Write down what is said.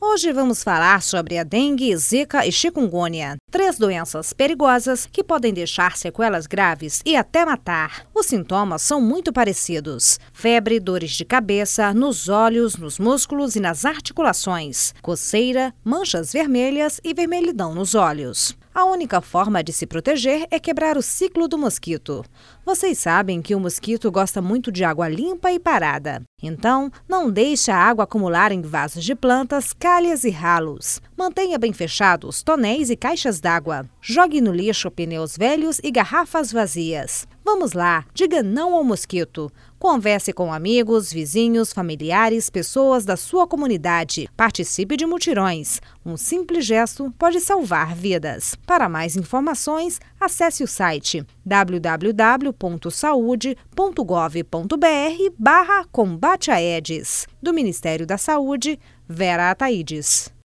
Hoje vamos falar sobre a dengue, zika e chikungunya, 3 doenças perigosas que podem deixar sequelas graves e até matar. Os sintomas são muito parecidos: febre, dores de cabeça, nos olhos, nos músculos e nas articulações, coceira, manchas vermelhas e vermelhidão nos olhos. A única forma de se proteger é quebrar o ciclo do mosquito. Vocês sabem que o mosquito gosta muito de água limpa e parada. Então, não deixe a água acumular em vasos de plantas, calhas e ralos. Mantenha bem fechados tonéis e caixas d'água. Jogue no lixo pneus velhos e garrafas vazias. Vamos lá, diga não ao mosquito. Converse com amigos, vizinhos, familiares, pessoas da sua comunidade. Participe de mutirões. Um simples gesto pode salvar vidas. Para mais informações, acesse o site www.saude.gov.br/combate a Aedes. Do Ministério da Saúde, Vera Ataides.